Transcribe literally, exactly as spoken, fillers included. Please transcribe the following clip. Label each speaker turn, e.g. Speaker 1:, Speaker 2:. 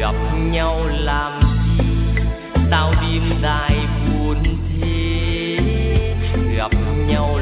Speaker 1: gặp nhau làm chi, sao đêm dài buồn thế, gặp nhau